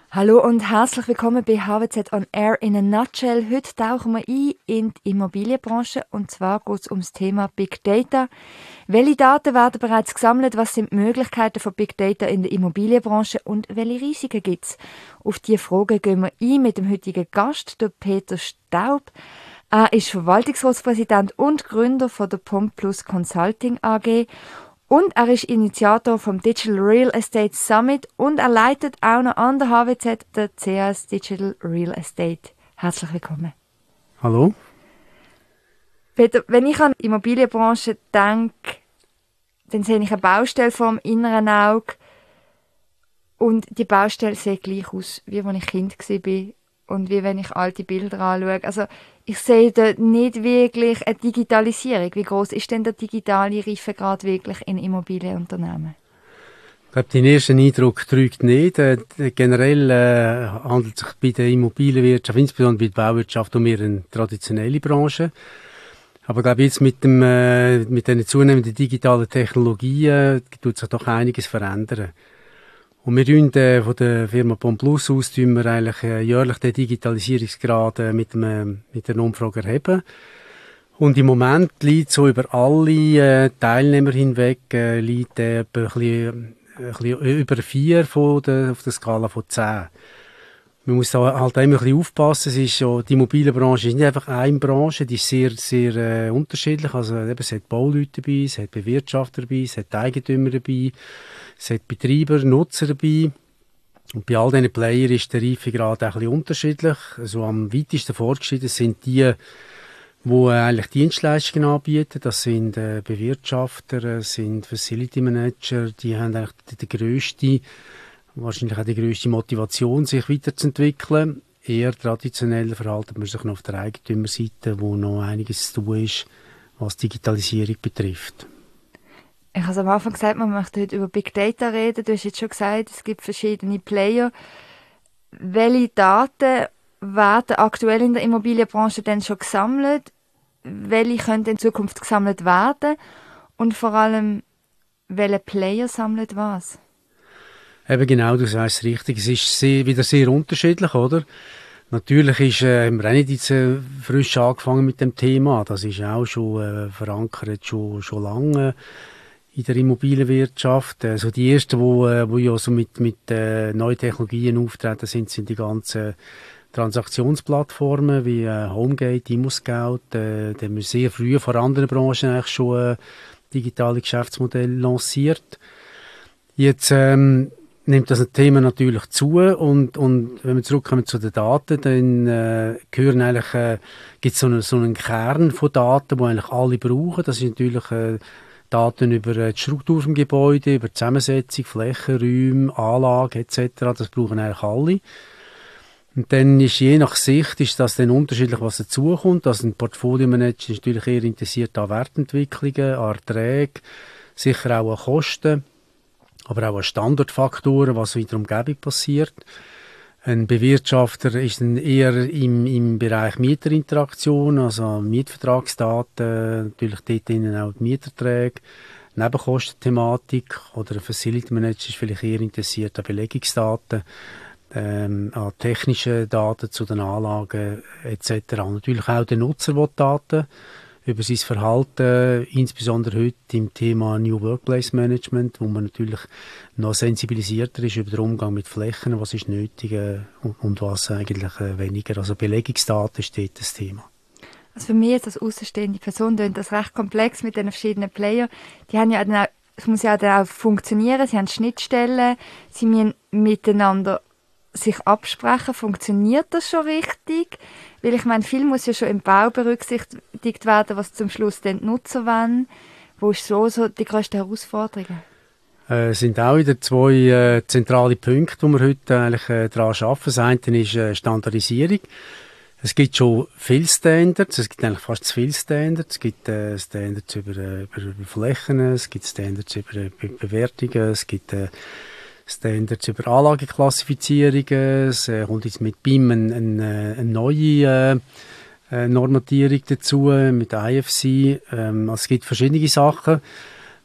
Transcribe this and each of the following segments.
Hallo und herzlich willkommen bei HWZ on Air in a Nutshell. Heute tauchen wir ein in die Immobilienbranche und zwar geht es um das Thema Big Data. Welche Daten werden bereits gesammelt? Was sind die Möglichkeiten von Big Data in der Immobilienbranche und welche Risiken gibt es? Auf diese Fragen gehen wir ein mit dem heutigen Gast, der Peter Staub. Er ist Verwaltungsratspräsident und Gründer von der POMplus Consulting AG. Und er ist Initiator vom Digital Real Estate Summit und er leitet auch noch an der HWZ der CS Digital Real Estate. Herzlich willkommen. Hallo. Peter, wenn ich an die Immobilienbranche denke, dann sehe ich eine Baustelle vor dem inneren Auge und die Baustelle sieht gleich aus, wie als ich Kind war und wie wenn ich alte Bilder anschaue. Also ich sehe dort nicht wirklich eine Digitalisierung. Wie groß ist denn der digitale Reifegrad wirklich in Immobilienunternehmen? Ich glaube, den ersten Eindruck trügt nicht. Generell handelt es sich bei der Immobilienwirtschaft, insbesondere bei der Bauwirtschaft, um eine traditionelle Branche. Aber ich glaube, jetzt mit den zunehmenden digitalen Technologien tut sich doch einiges verändern. Und wir tun von der Firma POMplus aus eigentlich jährlich den Digitalisierungsgrad mit einer Umfrage erheben. Und im Moment liegt so über alle Teilnehmer hinweg liegt etwa ein bisschen über 4 auf der Skala von 10. Man muss da halt immer ein bisschen aufpassen. Es ist so, die Immobilienbranche ist nicht einfach eine Branche, die ist sehr, sehr unterschiedlich. Also eben, es hat Bauleute dabei, es hat Bewirtschafter dabei, es hat Eigentümer dabei, es hat Betreiber, Nutzer dabei. Und bei all diesen Playern ist der Reifegrad auch ein bisschen unterschiedlich. Also am weitesten fortgeschritten sind die eigentlich Dienstleistungen anbieten. Das sind Bewirtschafter, sind Facility Manager, die haben eigentlich wahrscheinlich auch die grösste Motivation, sich weiterzuentwickeln. Eher traditionell verhalten man sich noch auf der Eigentümerseite, wo noch einiges zu tun ist, was Digitalisierung betrifft. Ich habe am Anfang gesagt, man möchte heute über Big Data reden. Du hast jetzt schon gesagt, es gibt verschiedene Player. Welche Daten werden aktuell in der Immobilienbranche denn schon gesammelt? Welche können in Zukunft gesammelt werden? Und vor allem, welche Player sammelt was? Eben genau, du sagst es richtig. Es ist wieder sehr unterschiedlich, oder? Natürlich haben wir auch nicht jetzt frisch angefangen mit dem Thema. Das ist auch schon verankert, schon lange in der Immobilienwirtschaft. Also die ersten, wo ja so mit neuen Technologien auftreten sind die ganzen Transaktionsplattformen wie Homegate, ImmoScout. Da haben wir sehr früh vor anderen Branchen eigentlich schon digitale Geschäftsmodelle lanciert. Jetzt nimmt das Thema natürlich zu und wenn wir zurückkommen zu den Daten, dann gehören eigentlich, gibt es so einen Kern von Daten, die eigentlich alle brauchen. Das sind natürlich Daten über die Struktur vom Gebäude, über die Zusammensetzung, Flächen, Räume, Anlagen etc. Das brauchen eigentlich alle. Und dann ist je nach Sicht ist das dann unterschiedlich, was dazukommt. Also ein Portfolio-Manager ist natürlich eher interessiert an Wertentwicklungen, an Erträgen, sicher auch an Kosten, aber auch an Standortfaktoren, was in der Umgebung passiert. Ein Bewirtschafter ist dann eher im Bereich Mieterinteraktion, also Mietvertragsdaten, natürlich dort innen auch die Mieterträge, Nebenkostenthematik, oder ein Facility Manager ist vielleicht eher interessiert an Belegungsdaten, an technischen Daten zu den Anlagen etc. Und natürlich auch der Nutzer will Daten über sein Verhalten, insbesondere heute im Thema New Workplace Management, wo man natürlich noch sensibilisierter ist über den Umgang mit Flächen, was ist nötig und was eigentlich weniger. Also Belegungsdaten ist dort das Thema. Also für mich als außenstehende Person klingt das recht komplex mit den verschiedenen Playern. Die haben ja dann auch, es muss ja dann auch funktionieren, sie haben Schnittstellen, sie müssen miteinander sich absprechen. Funktioniert das schon richtig? Weil ich meine, viel muss ja schon im Bau berücksichtigt werden, was zum Schluss dann die Nutzer wollen. Wo ist so die grössten Herausforderungen? Es sind auch wieder 2 zentrale Punkte, wo wir heute eigentlich daran arbeiten. Das eine ist Standardisierung. Es gibt schon viele Standards, es gibt eigentlich fast zu viele Standards. Es gibt Standards über Flächen, es gibt Standards über Bewertungen, es gibt Standards über Anlageklassifizierungen. Es kommt jetzt mit BIM eine neue Normatierung dazu, mit IFC. Also es gibt verschiedene Sachen,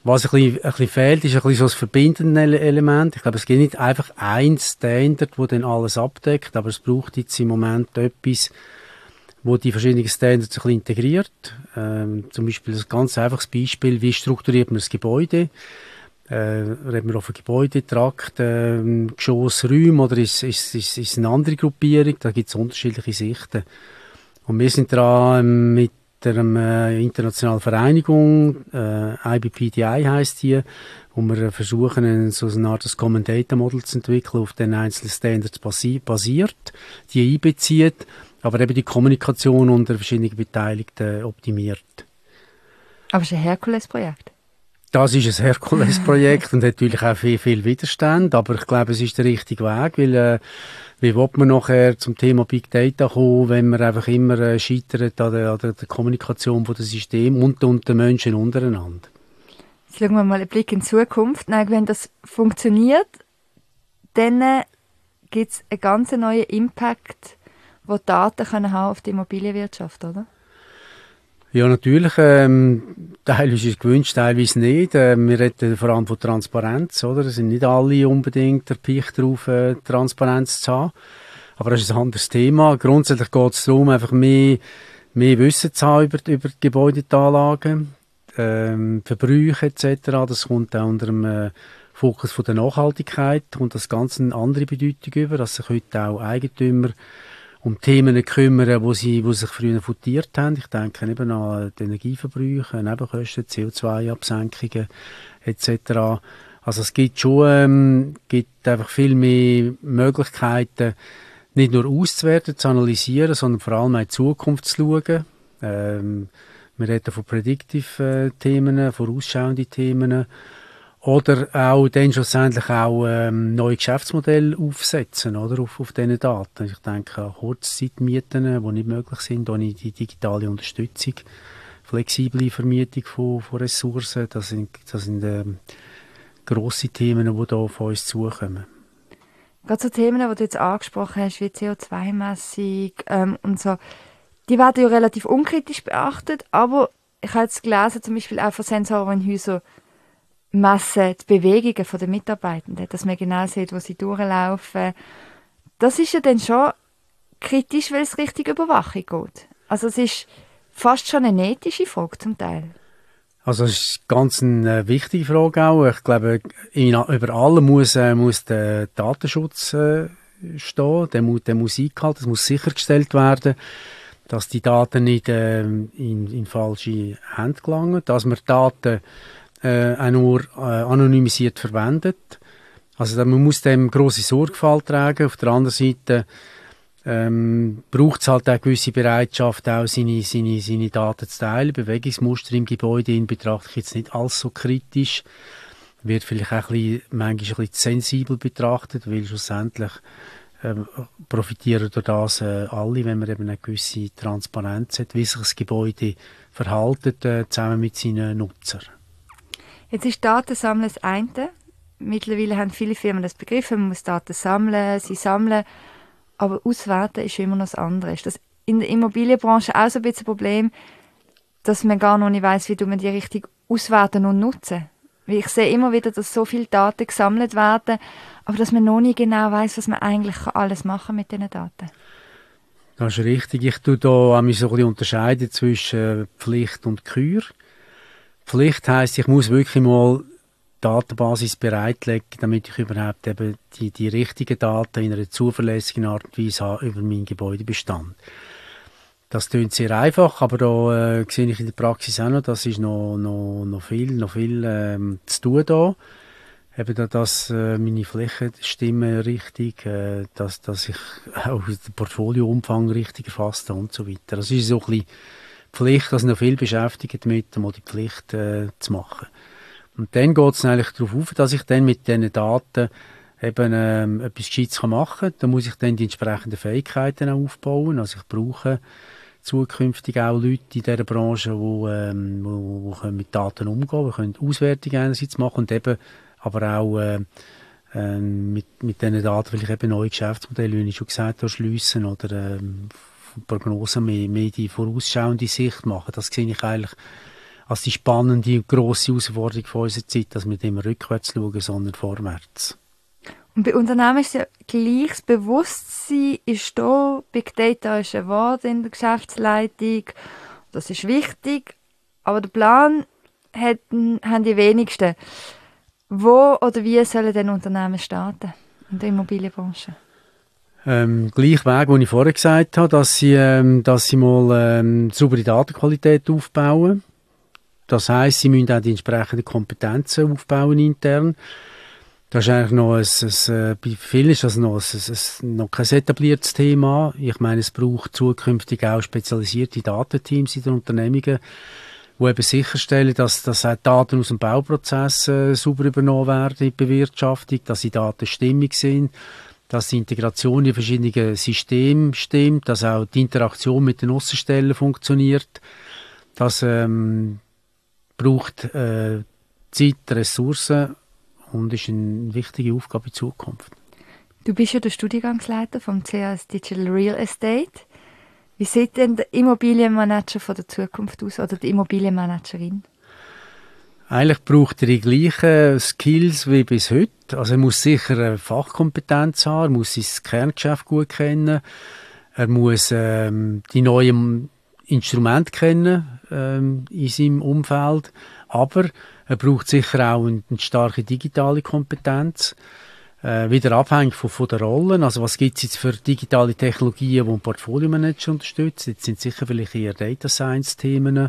Was ein bisschen fehlt, ist ein bisschen so das verbindende Element. Ich glaube, es gibt nicht einfach ein Standard, das dann alles abdeckt, aber es braucht jetzt im Moment etwas, wo die verschiedenen Standards ein bisschen integriert. Zum Beispiel ein ganz einfaches Beispiel, wie strukturiert man das Gebäude? Reden wir auf einen Gebäudetrakt, Geschossräume, oder ist eine andere Gruppierung? Da gibt es unterschiedliche Sichten. Und wir sind dran mit einer internationalen Vereinigung, IBPDI heisst die, wo wir versuchen, so eine Art Common Data Model zu entwickeln, auf den einzelnen Standards basiert, die einbezieht, aber eben die Kommunikation unter verschiedenen Beteiligten optimiert. Aber es ist ein Herkules-Projekt. Das ist ein Herkules-Projekt und hat natürlich auch viel Widerstand, aber ich glaube, es ist der richtige Weg, weil wie will man nachher zum Thema Big Data kommen, wenn man einfach immer scheitert an der Kommunikation von dem System und den Menschen untereinander? Jetzt schauen wir mal einen Blick in die Zukunft. Nein, wenn das funktioniert, dann gibt es einen ganz neuen Impact, den Daten können haben auf die Immobilienwirtschaft, oder? Ja, natürlich. Teilweise ist es gewünscht, teilweise nicht. Wir reden vor allem von Transparenz, oder? Es sind nicht alle unbedingt erpicht darauf, Transparenz zu haben. Aber das ist ein anderes Thema. Grundsätzlich geht es darum, einfach mehr Wissen zu haben über die Gebäudeanlagen, Verbrauche etc. Das kommt auch unter dem Fokus von der Nachhaltigkeit und das Ganze eine andere Bedeutung über, dass sich heute auch Eigentümer um Themen kümmern, wo sich früher futiert haben. Ich denke eben an die Energieverbräuche, Nebenkosten, CO2-Absenkungen etc. Also es gibt schon gibt einfach viel mehr Möglichkeiten, nicht nur auszuwerten, zu analysieren, sondern vor allem auch in die Zukunft zu schauen. Wir reden von Predictive-Themen, vorausschauende Themen. Oder auch dann schlussendlich auch neue Geschäftsmodelle aufsetzen, oder, auf diesen Daten. Ich denke an Kurzzeitmieten, die nicht möglich sind, ohne die digitale Unterstützung, flexible Vermietung von Ressourcen. Das sind grosse Themen, die hier auf uns zukommen. Gerade so Themen, die du jetzt angesprochen hast, wie CO2-Messung und so, die werden ja relativ unkritisch beachtet, aber ich habe jetzt gelesen, zum Beispiel auch von Sensoren in Häusern, messen die Bewegungen der Mitarbeitenden, dass man genau sieht, wo sie durchlaufen. Das ist ja dann schon kritisch, weil es Richtung Überwachung geht. Also es ist fast schon eine ethische Frage zum Teil. Also es ist ganz eine wichtige Frage auch. Ich glaube, über allem muss der Datenschutz stehen, der muss eingehalten, es muss sichergestellt werden, dass die Daten nicht in falsche Hände gelangen, dass man Daten auch nur anonymisiert verwendet. Also man muss dem grosse Sorgfalt tragen. Auf der anderen Seite braucht es halt auch eine gewisse Bereitschaft, auch seine Daten zu teilen. Bewegungsmuster im Gebäude betrachte ich jetzt nicht als so kritisch. Wird vielleicht auch manchmal ein bisschen sensibel betrachtet, weil schlussendlich profitieren durch das alle, wenn man eben eine gewisse Transparenz hat, wie sich das Gebäude verhält, zusammen mit seinen Nutzern. Jetzt ist Datensammeln das eine. Mittlerweile haben viele Firmen das begriffen, man muss Daten sammeln, sie sammeln, aber auswerten ist immer noch das andere. Ist das in der Immobilienbranche auch so ein bisschen ein Problem, dass man gar noch nicht weiss, wie man die richtig auswerten und nutzen? Weil ich sehe immer wieder, dass so viele Daten gesammelt werden, aber dass man noch nicht genau weiss, was man eigentlich alles machen mit diesen Daten. Das ist richtig. Ich tue da so ein bisschen unterscheiden zwischen Pflicht und Kür. Pflicht heisst, ich muss wirklich mal Datenbasis bereitlegen, damit ich überhaupt eben die richtigen Daten in einer zuverlässigen Art und Weise habe über meinen Gebäudebestand. Das klingt sehr einfach, aber da sehe ich in der Praxis auch noch, das ist noch viel zu tun da. Eben, dass meine Flächen stimmen richtig, dass ich auch den Portfolioumfang richtig erfasst und so weiter. Das ist so ein bisschen Pflicht, dass noch viel beschäftigt damit, um die Pflicht zu machen. Und dann geht es eigentlich darauf auf, dass ich dann mit diesen Daten eben etwas Gescheites machen kann. Da muss ich dann die entsprechenden Fähigkeiten auch aufbauen. Also ich brauche zukünftig auch Leute in dieser Branche, die mit Daten umgehen können. Wir können Auswertungen einerseits machen und eben aber auch mit diesen Daten vielleicht eben neue Geschäftsmodelle, wie ich schon gesagt habe, schliessen oder Prognosen mehr die vorausschauende Sicht machen. Das sehe ich eigentlich als die spannende und grosse Herausforderung von unserer Zeit, dass wir nicht immer rückwärts schauen, sondern vorwärts. Und bei Unternehmen ist ja gleich das Bewusstsein ist da, Big Data ist ein Wort in der Geschäftsleitung, das ist wichtig, aber den Plan haben die wenigsten. Wo oder wie sollen denn Unternehmen starten in der Immobilienbranche? Gleich Weg, den ich vorher gesagt habe, dass sie mal saubere Datenqualität aufbauen. Das heisst, sie müssen auch die entsprechenden Kompetenzen aufbauen intern. Das ist eigentlich noch bei vielen ist das noch kein etabliertes Thema. Ich meine, es braucht zukünftig auch spezialisierte Datenteams in den Unternehmungen, die eben sicherstellen, dass auch Daten aus dem Bauprozess sauber übernommen werden in die Bewirtschaftung, dass die Daten stimmig sind, dass die Integration in verschiedenen Systemen stimmt, dass auch die Interaktion mit den Aussenstellen funktioniert. Das braucht Zeit, Ressourcen und ist eine wichtige Aufgabe in Zukunft. Du bist ja der Studiengangsleiter vom CAS Digital Real Estate. Wie sieht denn der Immobilienmanager von der Zukunft aus oder die Immobilienmanagerin? Eigentlich braucht er die gleichen Skills wie bis heute. Also er muss sicher eine Fachkompetenz haben, er muss sein Kerngeschäft gut kennen, er muss die neuen Instrumente kennen in seinem Umfeld, aber er braucht sicher auch eine starke digitale Kompetenz. Wieder abhängig von der Rollen. Also was gibt es jetzt für digitale Technologien, die ein Portfolio-Manager unterstützen? Jetzt sind sicher vielleicht eher Data Science-Themen.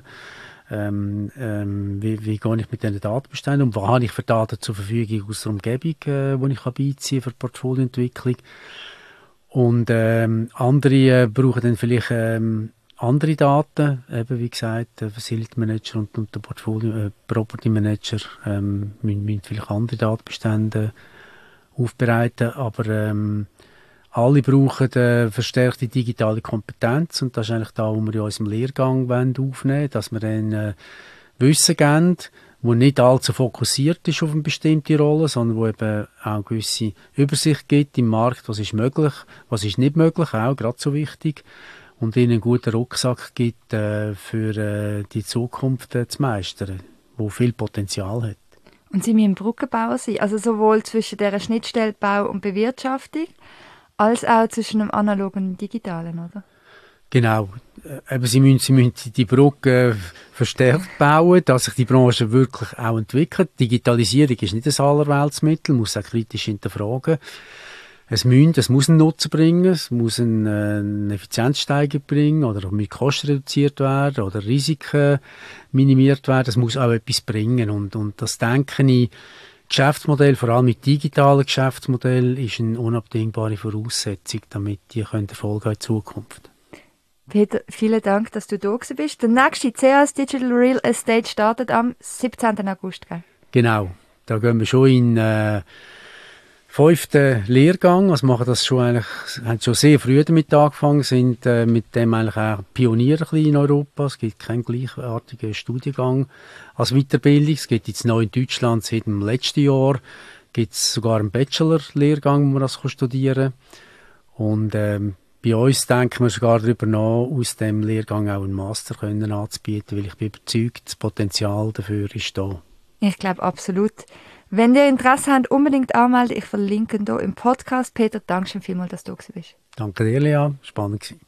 Wie gehe ich mit diesen Datenbeständen um? Was habe ich für Daten zur Verfügung aus der Umgebung, die ich beiziehen kann für Portfolioentwicklung? Und andere brauchen dann vielleicht andere Daten, eben wie gesagt, der Facility Manager und der Property Manager müssen vielleicht andere Datenbestände aufbereiten, aber alle brauchen verstärkte digitale Kompetenz und das ist eigentlich da, wo wir in unserem Lehrgang aufnehmen wollen, dass wir dann Wissen geben, wo nicht allzu fokussiert ist auf eine bestimmte Rolle, sondern wo eben auch eine gewisse Übersicht gibt im Markt, was ist möglich, was ist nicht möglich, auch gerade so wichtig, und ihnen einen guten Rucksack gibt, für die Zukunft zu meistern, wo viel Potenzial hat. Und Sie müssen Brückenbauer sein, also sowohl zwischen der Schnittstelle Bau und Bewirtschaftung, als auch zwischen dem analogen und dem digitalen, oder? Genau. Sie müssen die Brücke verstärkt bauen, dass sich die Branche wirklich auch entwickelt. Digitalisierung ist nicht ein Allerweltsmittel, muss auch kritisch hinterfragen. Es muss einen Nutzen bringen, es muss eine Effizienzsteigerung bringen oder mit Kosten reduziert werden oder Risiken minimiert werden. Es muss auch etwas bringen und das denke ich, Geschäftsmodell, vor allem mit digitalen Geschäftsmodell, ist eine unabdingbare Voraussetzung, damit die Erfolg haben in Zukunft. Peter, vielen Dank, dass du da bist. Der nächste CAS Digital Real Estate startet am 17. August, gell? Genau, da gehen wir schon in 5. Lehrgang, also machen das schon eigentlich, haben schon sehr früh damit angefangen, sind mit dem eigentlich auch Pionier ein bisschen in Europa. Es gibt keinen gleichartigen Studiengang als Weiterbildung. Es gibt jetzt neu in Deutschland seit dem letzten Jahr gibt es sogar einen Bachelor-Lehrgang, wo man das studieren kann. Und bei uns denken wir sogar darüber nach, aus dem Lehrgang auch einen Master anzubieten, weil ich bin überzeugt, das Potenzial dafür ist da. Ich glaube absolut. Wenn ihr Interesse habt, unbedingt anmelden. Ich verlinke hier im Podcast. Peter, danke schön vielmals, dass du da bist. Danke dir, Lea. Spannend gewesen.